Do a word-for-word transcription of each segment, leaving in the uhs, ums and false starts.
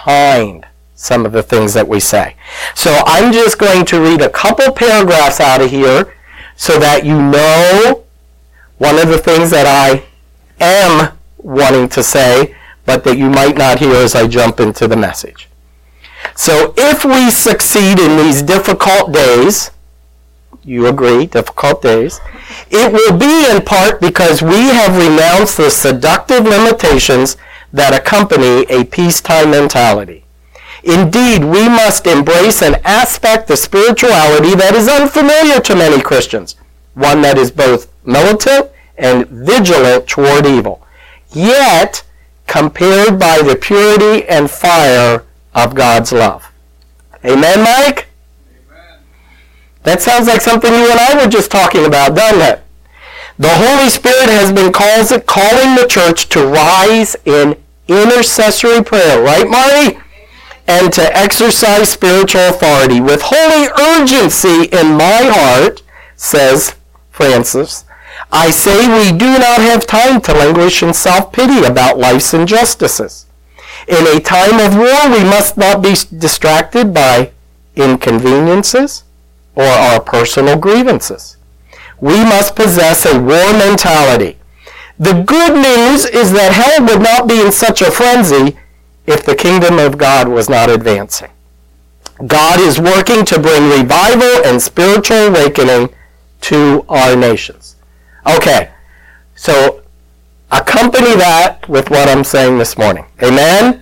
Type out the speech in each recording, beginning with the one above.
behind some of the things that we say. So I'm just going to read a couple paragraphs out of here so that you know one of the things that I am wanting to say, but that you might not hear as I jump into the message. So if we succeed in these difficult days, you agree, difficult days, it will be in part because we have renounced the seductive limitations that accompany a peacetime mentality. Indeed, we must embrace an aspect of spirituality that is unfamiliar to many Christians, one that is both militant and vigilant toward evil, yet compared by the purity and fire of God's love. Amen, Mike? Amen. That sounds like something you and I were just talking about, doesn't it? The Holy Spirit has been calls, calling the church to rise in intercessory prayer, right, Marty? And to exercise spiritual authority with holy urgency in my heart, says Francis. I say we do not have time to languish in self-pity about life's injustices. In a time of war, we must not be distracted by inconveniences or our personal grievances. We must possess a war mentality. The good news is that hell would not be in such a frenzy if the kingdom of God was not advancing. God is working to bring revival and spiritual awakening to our nations. Okay, so accompany that with what I'm saying this morning. Amen?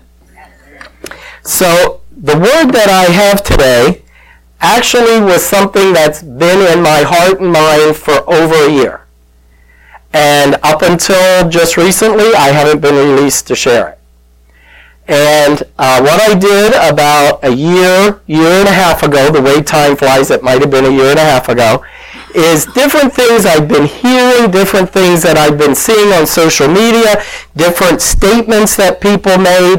So the word that I have today actually was something that's been in my heart and mind for over a year. And up until just recently, I haven't been released to share it. And uh, what I did about a year, year and a half ago, the way time flies, it might have been a year and a half ago, is different things I've been hearing, different things that I've been seeing on social media, different statements that people made.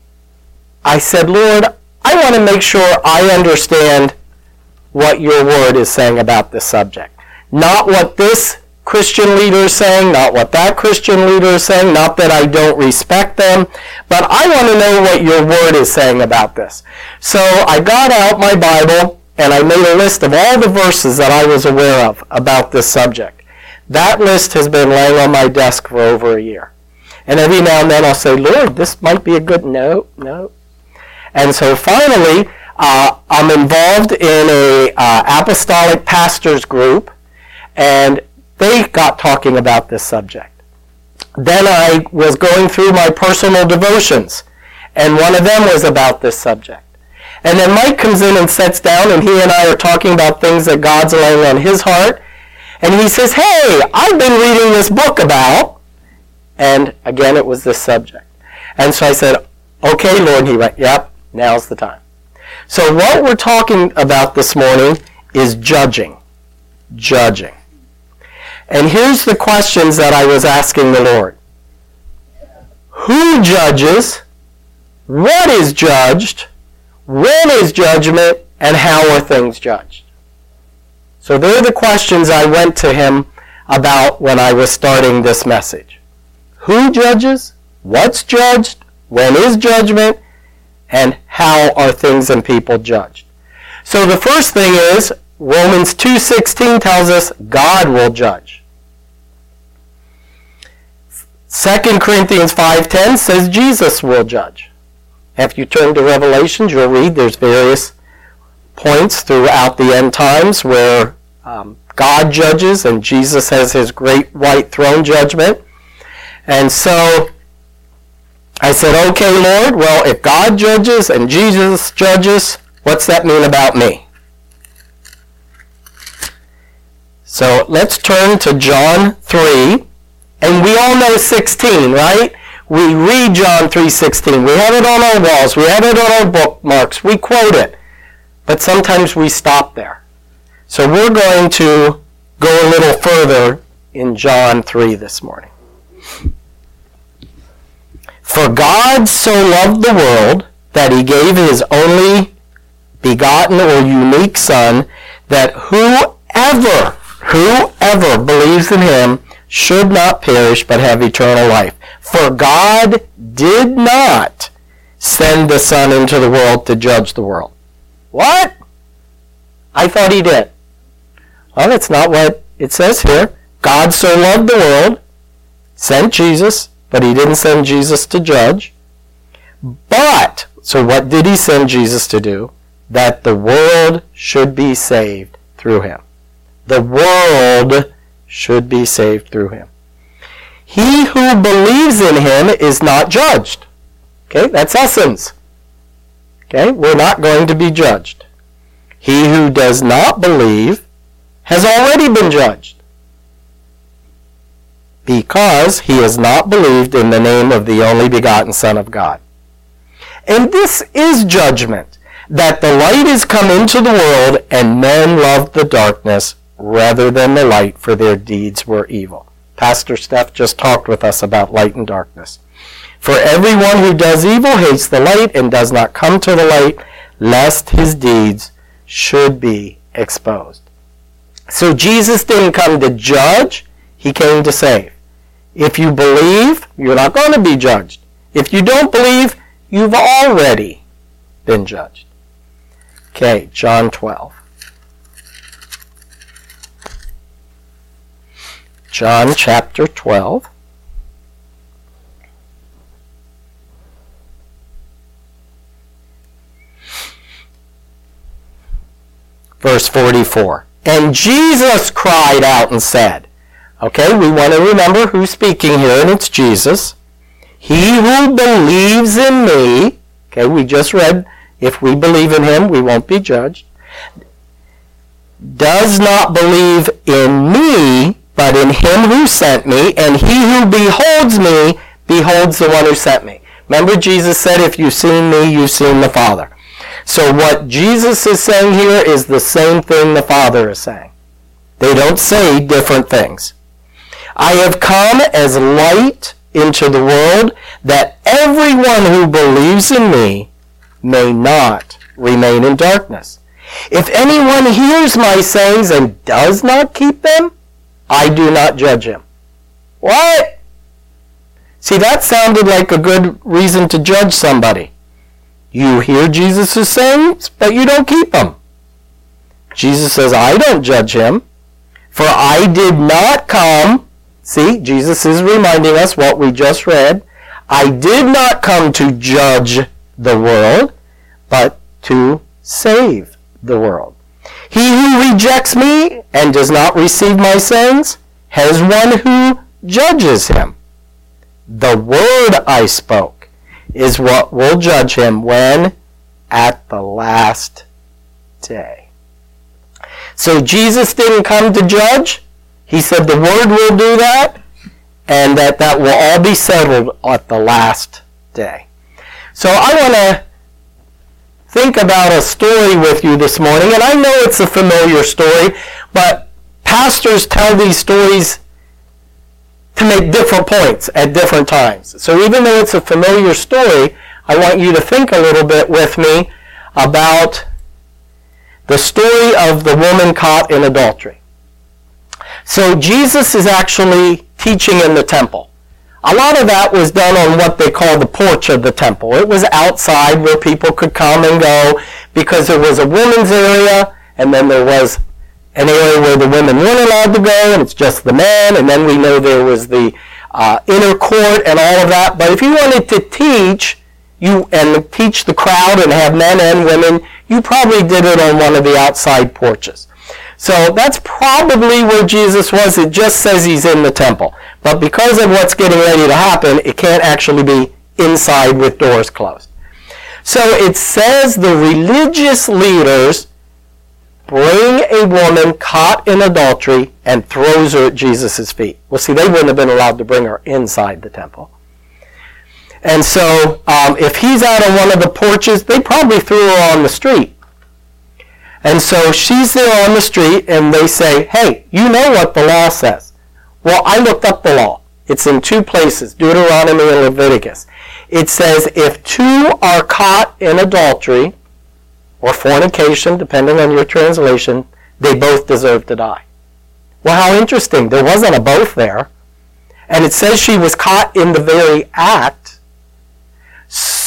I said, Lord, I want to make sure I understand what your word is saying about this subject. Not what this Christian leader is saying, not what that Christian leader is saying, not that I don't respect them, but I want to know what your word is saying about this. So I got out my Bible and I made a list of all the verses that I was aware of about this subject. That list has been laying on my desk for over a year. And every now and then I'll say, Lord, this might be a good, no, no. And so finally, uh, I'm involved in a uh, apostolic pastors group, and they got talking about this subject. Then I was going through my personal devotions, and one of them was about this subject. And then Mike comes in and sits down, and he and I are talking about things that God's laying on his heart. And he says, hey, I've been reading this book about, and again, it was this subject. And so I said, okay, Lord, and he went, yep, now's the time. So what we're talking about this morning is judging. Judging. And here's the questions that I was asking the Lord. Who judges? What is judged? When is judgment? And how are things judged? So they're the questions I went to him about when I was starting this message. Who judges? What's judged? When is judgment? And how are things and people judged? So the first thing is, Romans two sixteen tells us God will judge. Second Corinthians five ten says Jesus will judge. If you turn to Revelations, you'll read there's various points throughout the end times where um, God judges and Jesus has his great white throne judgment. And so I said, okay, Lord, well, if God judges and Jesus judges, what's that mean about me? So let's turn to John three, and we all know sixteen, right? We read John three sixteen. We have it on our walls. We have it on our bookmarks. We quote it. But sometimes we stop there. So we're going to go a little further in John three this morning. For God so loved the world that he gave his only begotten or unique Son, that whoever, whoever believes in him should not perish but have eternal life. For God did not send the Son into the world to judge the world. What? I thought he did. Well, that's not what it says here. God so loved the world, sent Jesus, but he didn't send Jesus to judge. But, so what did he send Jesus to do? That the world should be saved through him. The world should be saved through him. He who believes in him is not judged. Okay, that's essence. Okay, we're not going to be judged. He who does not believe has already been judged, because he has not believed in the name of the only begotten Son of God. And this is judgment, that the light is come into the world, and men loved the darkness rather than the light, for their deeds were evil. Pastor Steph just talked with us about light and darkness. For everyone who does evil hates the light and does not come to the light, lest his deeds should be exposed. So Jesus didn't come to judge, he came to save. If you believe, you're not going to be judged. If you don't believe, you've already been judged. Okay, John twelve. John chapter twelve. Verse forty-four. And Jesus cried out and said, okay, we want to remember who's speaking here, and it's Jesus. He who believes in me, okay, we just read, if we believe in him, we won't be judged, does not believe in me, but in him who sent me, and he who beholds me, beholds the one who sent me. Remember, Jesus said, if you've seen me, you've seen the Father. So what Jesus is saying here is the same thing the Father is saying. They don't say different things. I have come as light into the world, that everyone who believes in me may not remain in darkness. If anyone hears my sayings and does not keep them, I do not judge him. What? See, that sounded like a good reason to judge somebody. You hear Jesus' sayings, but you don't keep them. Jesus says, I don't judge him, for I did not come. See, Jesus is reminding us what we just read. I did not come to judge the world, but to save the world. He who rejects me and does not receive my sayings has one who judges him. The word I spoke is what will judge him when? At the last day. So Jesus didn't come to judge. He said the word will do that, and that that will all be settled at the last day. So I want to think about a story with you this morning, and I know it's a familiar story, but pastors tell these stories to make different points at different times. So even though it's a familiar story, I want you to think a little bit with me about the story of the woman caught in adultery. So Jesus is actually teaching in the temple. A lot of that was done on what they call the porch of the temple. It was outside where people could come and go, because there was a women's area, and then there was an area where the women weren't allowed to go, and it's just the men, and then we know there was the uh, inner court and all of that. But if you wanted to teach you and teach the crowd and have men and women, you probably did it on one of the outside porches. So that's probably where Jesus was. It just says he's in the temple. But because of what's getting ready to happen, it can't actually be inside with doors closed. So it says the religious leaders bring a woman caught in adultery and throws her at Jesus' feet. Well, see, they wouldn't have been allowed to bring her inside the temple. And so um, if he's out on one of the porches, they probably threw her on the street. And so she's there on the street, and they say, hey, you know what the law says. Well, I looked up the law. It's in two places, Deuteronomy and Leviticus. It says if two are caught in adultery or fornication, depending on your translation, they both deserve to die. Well, how interesting. There wasn't a both there. And it says she was caught in the very act. So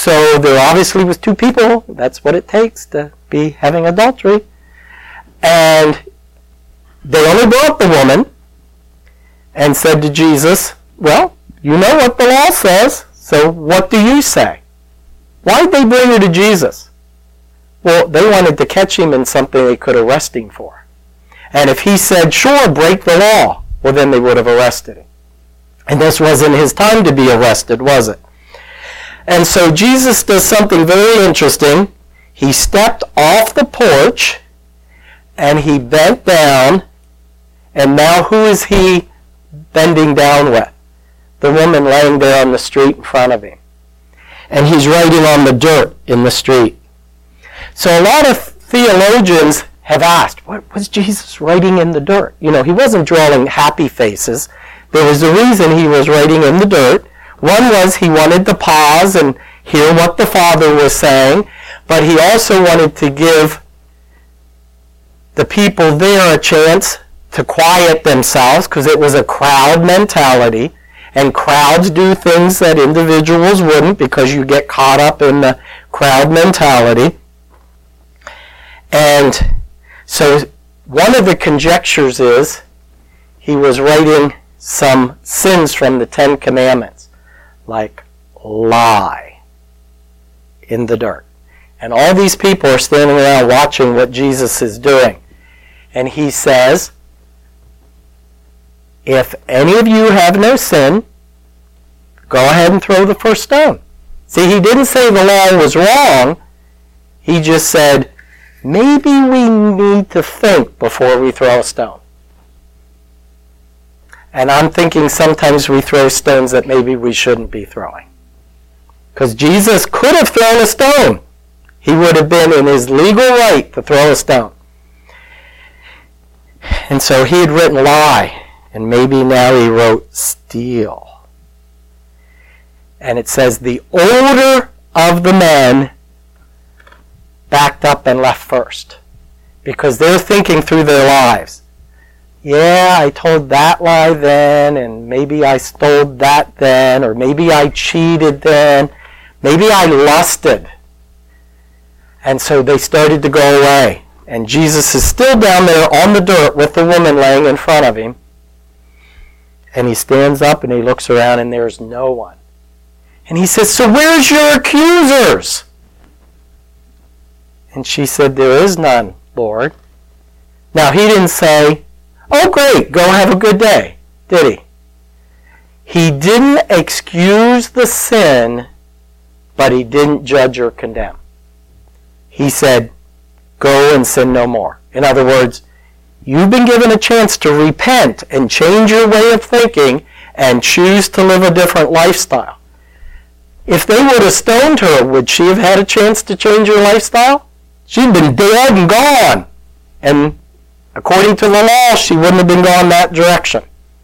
so there obviously was two people. That's what it takes to be having adultery. And they only brought the woman and said to Jesus, well, you know what the law says, so what do you say? Why did they bring her to Jesus? Well, they wanted to catch him in something they could arrest him for. And if he said, sure, break the law, well, then they would have arrested him. And this wasn't his time to be arrested, was it? And so Jesus does something very interesting. He stepped off the porch, and he bent down, and now who is he bending down with? The woman laying there on the street in front of him. And he's writing on the dirt in the street. So a lot of theologians have asked, what was Jesus writing in the dirt? You know, he wasn't drawing happy faces. There was a reason he was writing in the dirt. One was he wanted to pause and hear what the Father was saying, but he also wanted to give the people there a chance to quiet themselves, because it was a crowd mentality, and crowds do things that individuals wouldn't because you get caught up in the crowd mentality. And so one of the conjectures is he was writing some sins from the Ten Commandments, like lie, in the dirt. And all these people are standing around watching what Jesus is doing. And he says, if any of you have no sin, go ahead and throw the first stone. See, he didn't say the law was wrong. He just said, maybe we need to think before we throw a stone. And I'm thinking sometimes we throw stones that maybe we shouldn't be throwing. Because Jesus could have thrown a stone. He would have been in his legal right to throw a stone. And so he had written lie. And maybe now he wrote steal. And it says the older of the men backed up and left first. Because they're thinking through their lives. Yeah, I told that lie then, and maybe I stole that then, or maybe I cheated then, maybe I lusted. And so they started to go away. And Jesus is still down there on the dirt with the woman laying in front of him. And he stands up and he looks around and there's no one. And he says, so where's your accusers? And she said, there is none, Lord. Now he didn't say, oh great, go have a good day, did he? He didn't excuse the sin, but he didn't judge or condemn. He said, go and sin no more. In other words, you've been given a chance to repent and change your way of thinking and choose to live a different lifestyle. If they would have stoned her, would she have had a chance to change her lifestyle? She'd been dead and gone. And according to the law, she wouldn't have been gone that direction.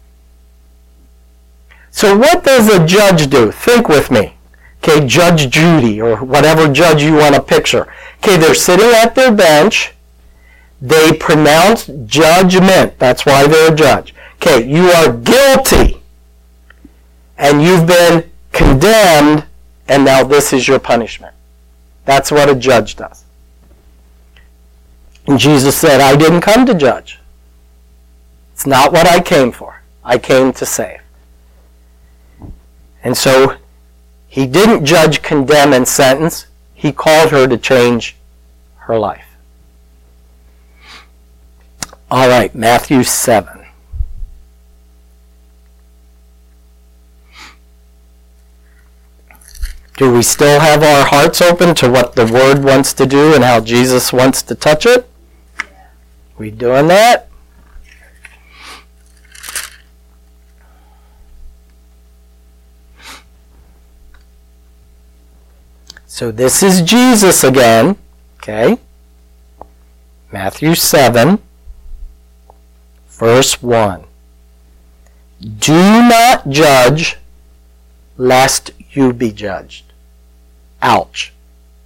So what does a judge do? Think with me. Okay, Judge Judy, or whatever judge you want to picture. Okay, they're sitting at their bench. They pronounce judgment. That's why they're a judge. Okay, you are guilty. And you've been condemned, and now this is your punishment. That's what a judge does. And Jesus said, I didn't come to judge. It's not what I came for. I came to save. And so he didn't judge, condemn, and sentence. He called her to change her life. All right, Matthew seven. Do we still have our hearts open to what the Word wants to do and how Jesus wants to touch it? Yeah. We doing that? So this is Jesus again, okay? Matthew seven, verse one. Do not judge, lest you be judged. Ouch.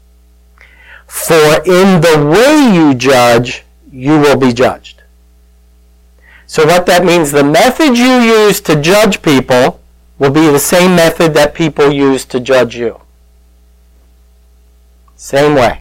For in the way you judge, you will be judged. So what that means, the method you use to judge people will be the same method that people use to judge you. Same way.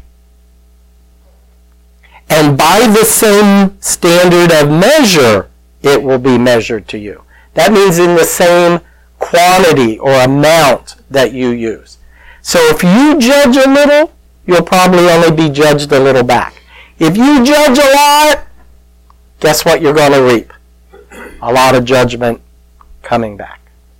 And by the same standard of measure, it will be measured to you. That means in the same quantity or amount that you use. So if you judge a little, you'll probably only be judged a little back. If you judge a lot, guess what you're going to reap? A lot of judgment coming back.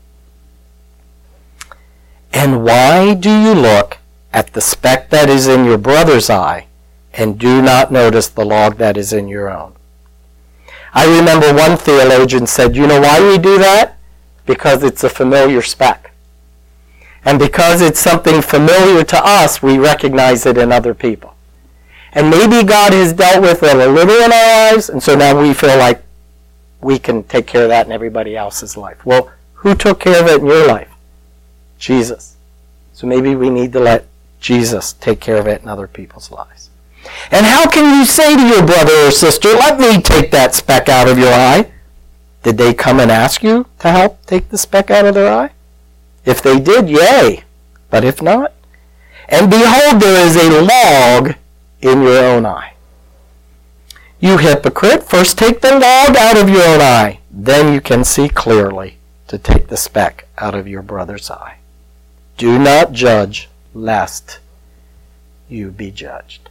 And why do you look at the speck that is in your brother's eye and do not notice the log that is in your own? I remember one theologian said, you know why we do that? Because it's a familiar speck. And because it's something familiar to us, we recognize it in other people. And maybe God has dealt with it a little in our lives, and so now we feel like we can take care of that in everybody else's life. Well, who took care of it in your life? Jesus. So maybe we need to let Jesus take care of it in other people's lives. And how can you say to your brother or sister, let me take that speck out of your eye? Did they come and ask you to help take the speck out of their eye? If they did, yay. But if not, and behold, there is a log in your own eye. You hypocrite, first take the log out of your own eye. Then you can see clearly to take the speck out of your brother's eye. Do not judge, lest you be judged.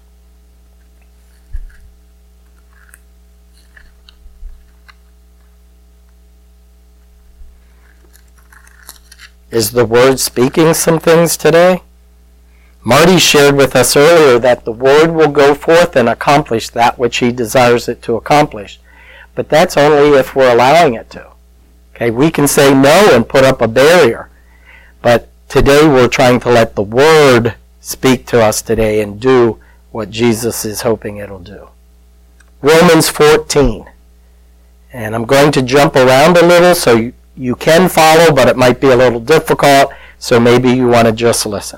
Is the Word speaking some things today? Marty shared with us earlier that the Word will go forth and accomplish that which He desires it to accomplish. But that's only if we're allowing it to. Okay, we can say no and put up a barrier. But today we're trying to let the Word speak to us today and do what Jesus is hoping it'll do. Romans fourteen. And I'm going to jump around a little so you, you can follow, but it might be a little difficult, so maybe you want to just listen.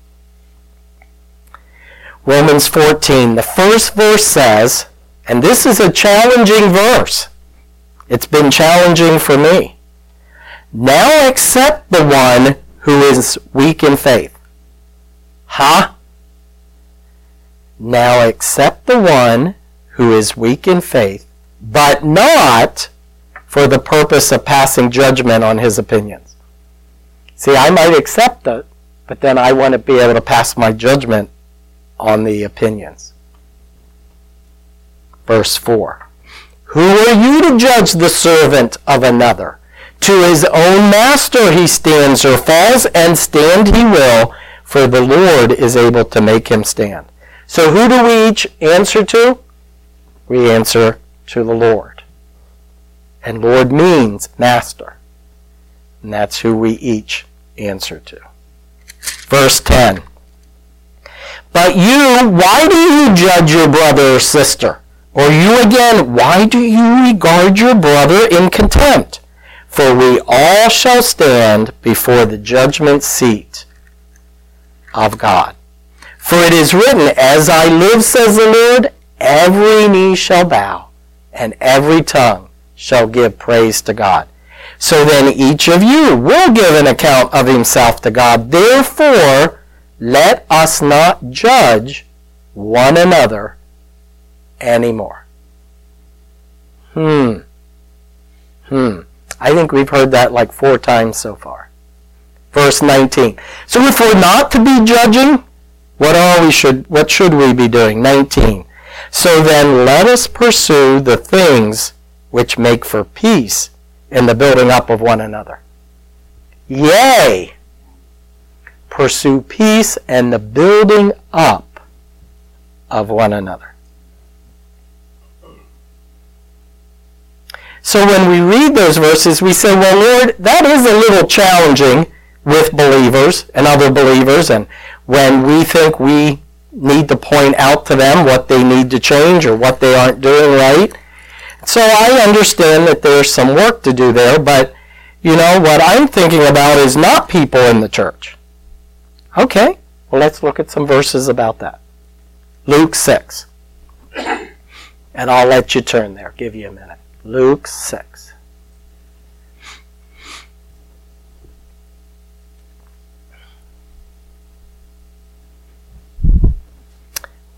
Romans fourteen, the first verse says, and this is a challenging verse. It's been challenging for me. Now accept the one who is weak in faith. Huh? Now accept the one who is weak in faith, but not for the purpose of passing judgment on his opinions. See, I might accept it, but then I want to be able to pass my judgment on the opinions. Verse four. Who are you to judge the servant of another? To his own master he stands or falls, and stand he will, for the Lord is able to make him stand. So who do we each answer to? We answer to the Lord. And Lord means master. And that's who we each answer to. Verse ten. But you, why do you judge your brother or sister? Or you again, why do you regard your brother in contempt? For we all shall stand before the judgment seat of God. For it is written, as I live, says the Lord, every knee shall bow, and every tongue shall give praise to God. So then each of you will give an account of himself to God. Therefore, let us not judge one another anymore. Hmm. Hmm. I think we've heard that like four times so far. Verse nineteen. So if we're not to be judging, what are we should what should we be doing? nineteen. So then let us pursue the things which make for peace in the building up of one another. Yea, pursue peace and the building up of one another. So when we read those verses, we say, well, Lord, that is a little challenging with believers and other believers, and when we think we need to point out to them what they need to change or what they aren't doing right. So I understand that there's some work to do there, but, you know, what I'm thinking about is not people in the church. Okay, well, let's look at some verses about that. Luke six. And I'll let you turn there. Give you a minute. Luke six.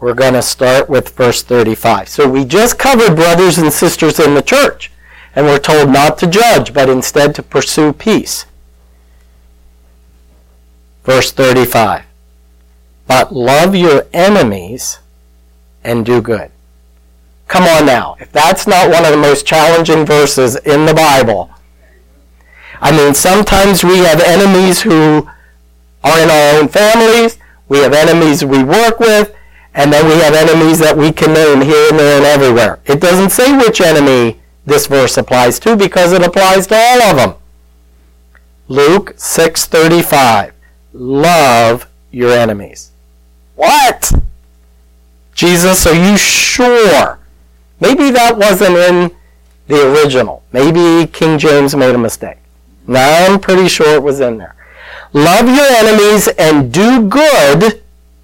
We're going to start with verse thirty-five. So we just covered brothers and sisters in the church, and we're told not to judge, but instead to pursue peace. Verse thirty-five. But love your enemies and do good. Come on now. If that's not one of the most challenging verses in the Bible. I mean, sometimes we have enemies who are in our own families. We have enemies we work with. And then we have enemies that we can name here and there and everywhere. It doesn't say which enemy this verse applies to because it applies to all of them. Luke six thirty-five. Love your enemies. What? Jesus, are you sure? Maybe that wasn't in the original. Maybe King James made a mistake. No, I'm pretty sure it was in there. Love your enemies and do good.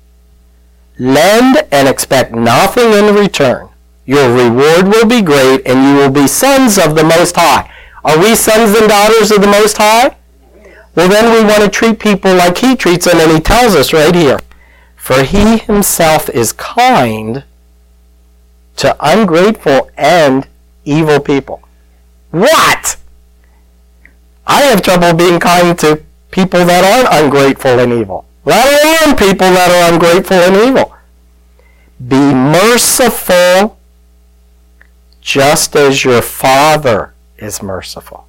Lend and expect nothing in return. Your reward will be great, and you will be sons of the Most High. Are we sons and daughters of the Most High? Well, then we want to treat people like He treats them, and He tells us right here. For He Himself is kind to ungrateful and evil people. What? I have trouble being kind to people that aren't ungrateful and evil. Let alone people that are ungrateful and evil. Be merciful just as your Father is merciful.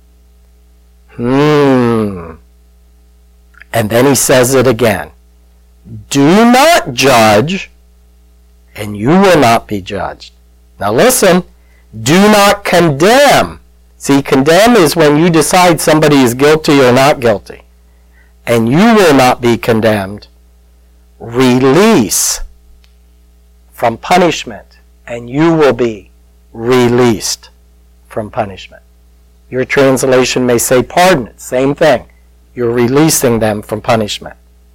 Hmm. And then he says it again. Do not judge, and you will not be judged. Now listen. Do not condemn. See, condemn is when you decide somebody is guilty or not guilty. And you will not be condemned. Release from punishment, and you will be released from punishment. Your translation may say pardon. Same thing. You're releasing them from punishment.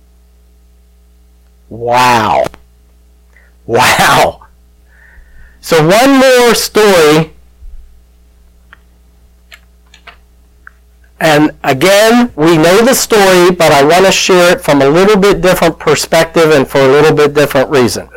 Wow. Wow. So one more story. And again, we know the story, but I want to share it from a little bit different perspective and for a little bit different reason.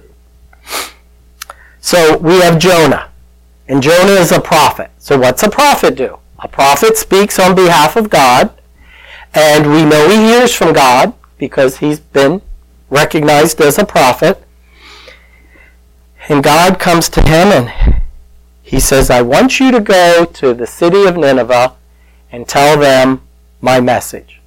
So we have Jonah. And Jonah is a prophet. So what's a prophet do? A prophet speaks on behalf of God. And we know he hears from God because he's been recognized as a prophet. And God comes to him and he says, I want you to go to the city of Nineveh and tell them my message.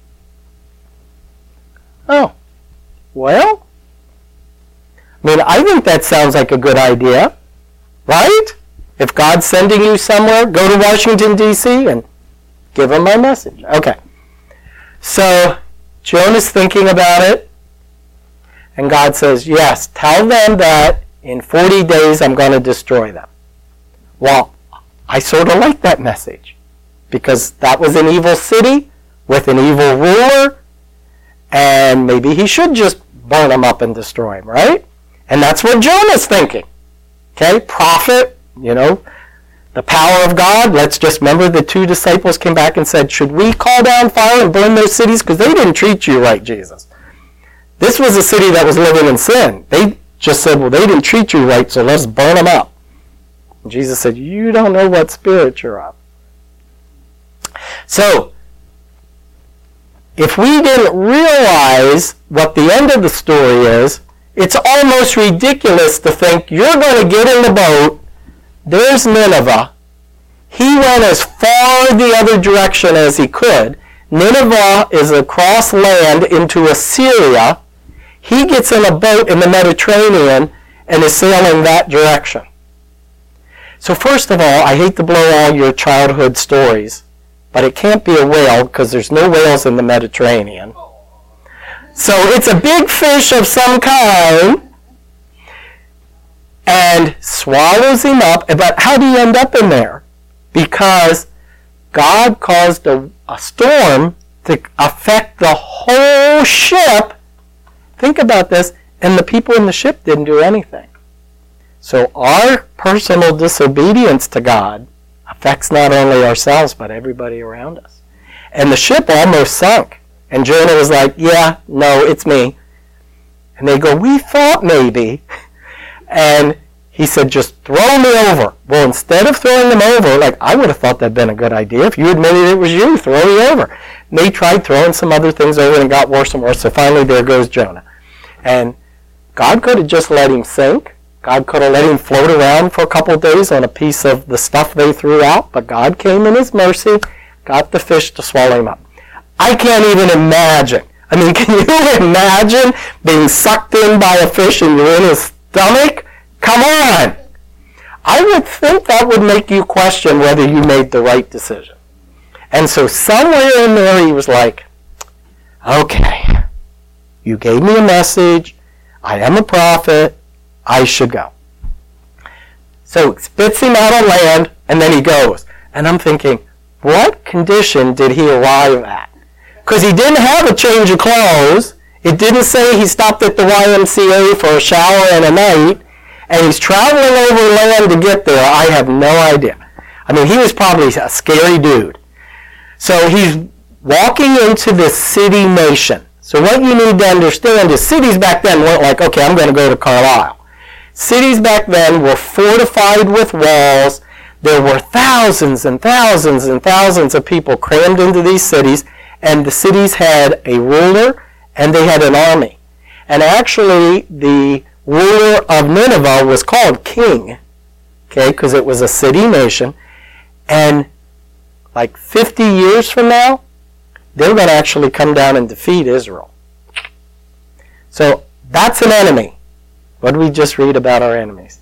Oh, well, I mean, I think that sounds like a good idea, right? If God's sending you somewhere, go to Washington, D C and give them my message. Okay. So Jonah's thinking about it, and God says, yes, tell them that in forty days I'm going to destroy them. Well, I sort of like that message, because that was an evil city with an evil ruler, and maybe he should just burn them up and destroy them, right? And that's what Jonah's thinking. Okay, prophet, you know, the power of God. Let's just remember the two disciples came back and said, should we call down fire and burn those cities? Because they didn't treat you right, Jesus. This was a city that was living in sin. They just said, well, they didn't treat you right, so let's burn them up. And Jesus said, you don't know what spirit you're of. So, if we didn't realize what the end of the story is, it's almost ridiculous to think you're going to get in the boat, there's Nineveh. He went as far the other direction as he could. Nineveh is across land into Assyria. He gets in a boat in the Mediterranean and is sailing that direction. So first of all, I hate to blow all your childhood stories, but it can't be a whale because there's no whales in the Mediterranean. So it's a big fish of some kind and swallows him up. But how do you end up in there? Because God caused a, a storm to affect the whole ship. Think about this. And the people in the ship didn't do anything. So our personal disobedience to God affects not only ourselves, but everybody around us. And the ship almost sunk. And Jonah was like, yeah, no, it's me. And they go, we thought maybe. And he said, just throw me over. Well, instead of throwing them over, like, I would have thought that'd been a good idea. If you admitted it was you, throw me over. And they tried throwing some other things over and it got worse and worse. So finally, there goes Jonah. And God could have just let him sink. God could have let him float around for a couple of days on a piece of the stuff they threw out. But God came in his mercy, got the fish to swallow him up. I can't even imagine. I mean, can you imagine being sucked in by a fish and you're in his stomach? Come on! I would think that would make you question whether you made the right decision. And so somewhere in there he was like, okay, you gave me a message, I am a prophet, I should go. So it spits him out on land, and then he goes. And I'm thinking, what condition did he arrive at? Because he didn't have a change of clothes. It didn't say he stopped at the Y M C A for a shower and a night. And he's traveling over land to get there. I have no idea. I mean, he was probably a scary dude. So he's walking into this city nation. So what you need to understand is cities back then weren't like, okay, I'm going to go to Carlisle. Cities back then were fortified with walls. There were thousands and thousands and thousands of people crammed into these cities. And the cities had a ruler and they had an army. And actually, the ruler of Nineveh was called king, okay, because it was a city nation. And like fifty years from now, they're going to actually come down and defeat Israel. So that's an enemy. What did we just read about our enemies?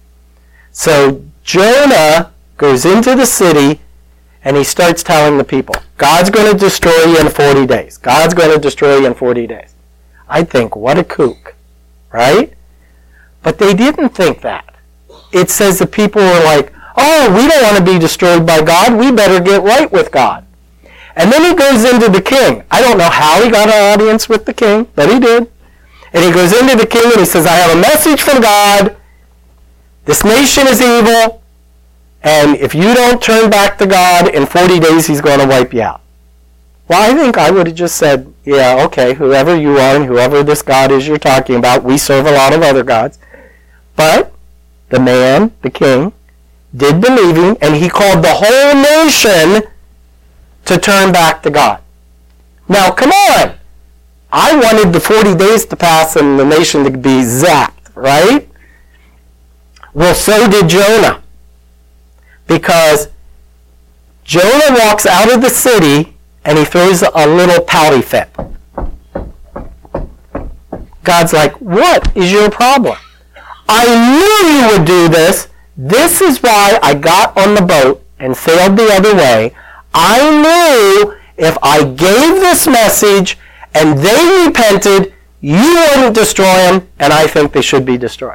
So Jonah goes into the city and he starts telling the people, God's going to destroy you in forty days. God's going to destroy you in forty days. I think, what a kook, right? But they didn't think that. It says the people were like, oh, we don't want to be destroyed by God. We better get right with God. And then he goes into the king. I don't know how he got an audience with the king, but he did. And he goes into the king and he says, I have a message from God. This nation is evil. And if you don't turn back to God, in forty days he's going to wipe you out. Well, I think I would have just said, yeah, okay, whoever you are and whoever this God is you're talking about, we serve a lot of other gods. But the man, the king, did believe him, and he called the whole nation to turn back to God. Now, come on. I wanted the forty days to pass and the nation to be zapped, right? Well, so did Jonah. Because Jonah walks out of the city and he throws a little pouty fit. God's like, what is your problem? I knew you would do this. This is why I got on the boat and sailed the other way. I knew if I gave this message and they repented, you wouldn't destroy them, and I think they should be destroyed.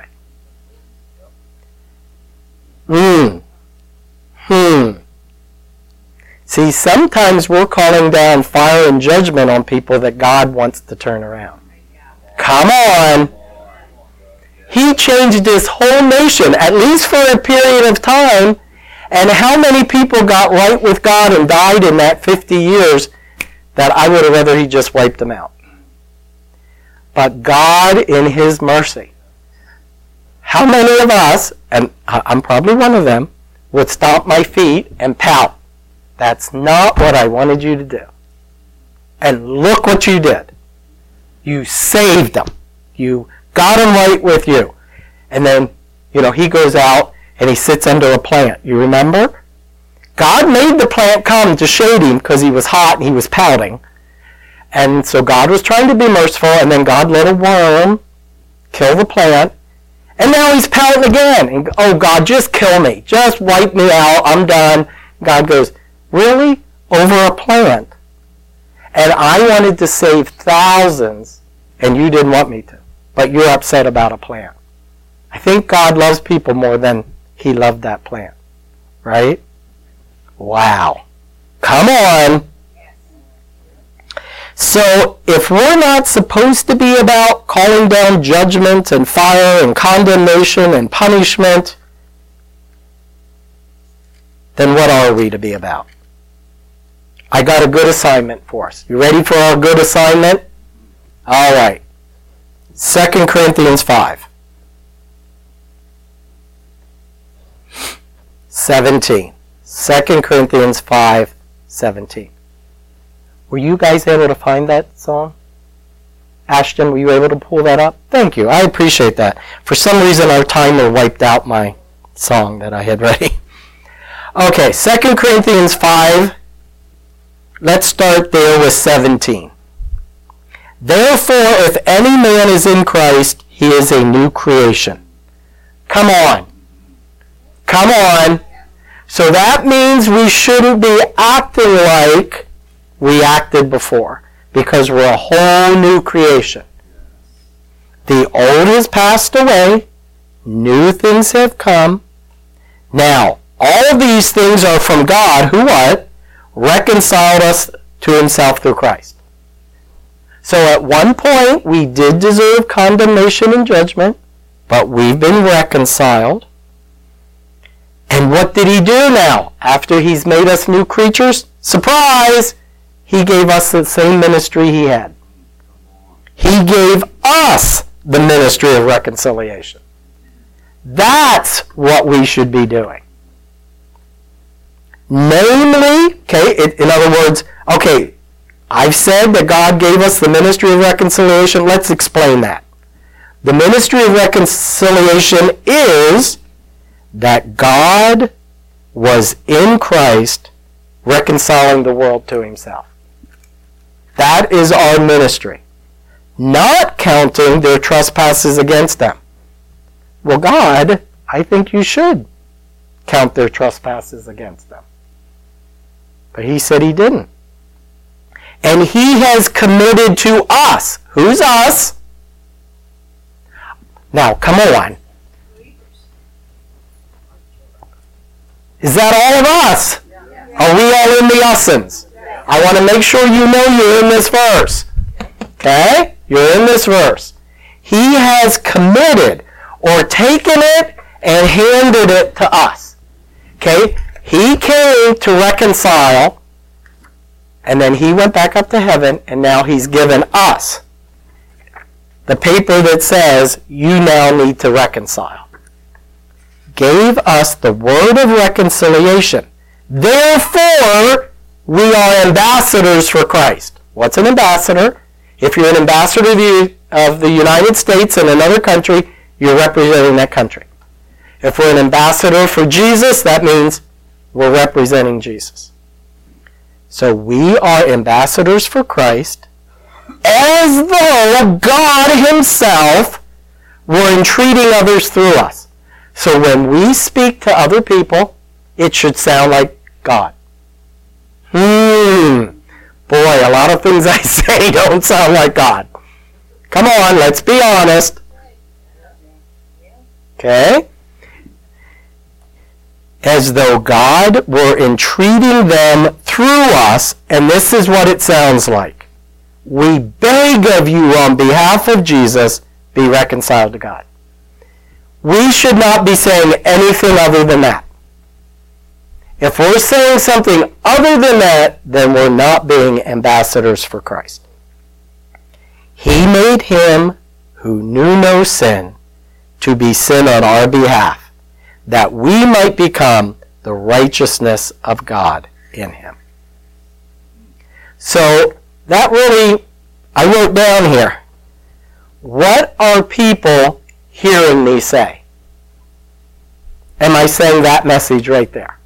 Hmm. Hmm. See, sometimes we're calling down fire and judgment on people that God wants to turn around. Come on. He changed this whole nation, at least for a period of time. And how many people got right with God and died in that fifty years that I would have rather he just wiped them out. But God, in his mercy, how many of us, and I'm probably one of them, would stomp my feet and pout? That's not what I wanted you to do. And look what you did. You saved them. You got them right with you. And then, you know, he goes out and he sits under a plant. You remember? God made the plant come to shade him because he was hot and he was pouting. And so God was trying to be merciful, and then God let a worm kill the plant. And now he's pouting again. And, oh, God, just kill me. Just wipe me out. I'm done. God goes, really? Over a plant? And I wanted to save thousands, and you didn't want me to. But you're upset about a plant. I think God loves people more than he loved that plant. Right? Wow. Come on. So if we're not supposed to be about calling down judgment and fire and condemnation and punishment, then what are we to be about? I got a good assignment for us. You ready for our good assignment? All right. Second Corinthians five. seventeen. Second Corinthians five, seventeen. Were you guys able to find that song? Ashton, were you able to pull that up? Thank you. I appreciate that. For some reason, our timer wiped out my song that I had ready. Okay, Second Corinthians five. Let's start there with seventeen. Therefore, if any man is in Christ, he is a new creation. Come on. Come on. So that means we shouldn't be acting like we acted before, because we're a whole new creation. The old has passed away, new things have come. Now, all of these things are from God, who what? Reconciled us to himself through Christ. So at one point, we did deserve condemnation and judgment, but we've been reconciled. And what did he do now? After he's made us new creatures? Surprise! He gave us the same ministry he had. He gave us the ministry of reconciliation. That's what we should be doing. Namely, okay, in other words, okay, I've said that God gave us the ministry of reconciliation. Let's explain that. The ministry of reconciliation is that God was in Christ reconciling the world to himself. That is our ministry. Not counting their trespasses against them. Well, God, I think you should count their trespasses against them. But he said he didn't. And he has committed to us. Who's us? Now, come on. Is that all of us? Are we all in the usins? I want to make sure you know you're in this verse. Okay? You're in this verse. He has committed or taken it and handed it to us. Okay? He came to reconcile, and then he went back up to heaven, and now he's given us the paper that says, you now need to reconcile. Gave us the word of reconciliation. Therefore, we are ambassadors for Christ. What's an ambassador? If you're an ambassador of the, of the United States in another country, you're representing that country. If we're an ambassador for Jesus, that means we're representing Jesus. So we are ambassadors for Christ, as though God himself were entreating others through us. So when we speak to other people, it should sound like God. Hmm. Boy, a lot of things I say don't sound like God. Come on, let's be honest. Okay? As though God were entreating them through us, and this is what it sounds like. We beg of you on behalf of Jesus, be reconciled to God. We should not be saying anything other than that. If we're saying something other than that, then we're not being ambassadors for Christ. He made him who knew no sin to be sin on our behalf, that we might become the righteousness of God in him. So that really, I wrote down here, what are people hearing me say? Am I saying that message right there?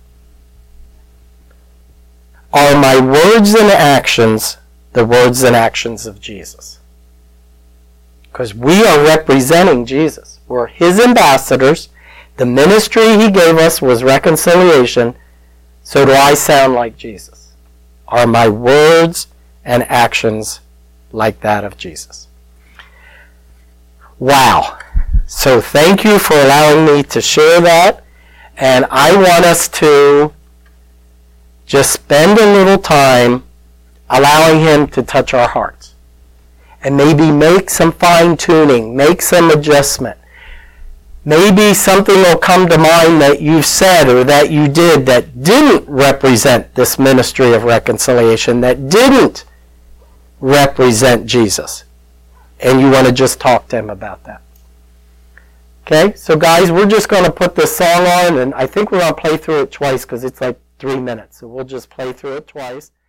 Are my words and actions the words and actions of Jesus? Because we are representing Jesus. We're his ambassadors. The ministry he gave us was reconciliation. So do I sound like Jesus? Are my words and actions like that of Jesus? Wow. So thank you for allowing me to share that. And I want us to just spend a little time allowing him to touch our hearts. And maybe make some fine-tuning, make some adjustment. Maybe something will come to mind that you said or that you did that didn't represent this ministry of reconciliation, that didn't represent Jesus. and you want to just talk to him about that. Okay, so guys, we're just going to put this song on, and I think we're going to play through it twice because it's like three minutes. So we'll just play through it twice.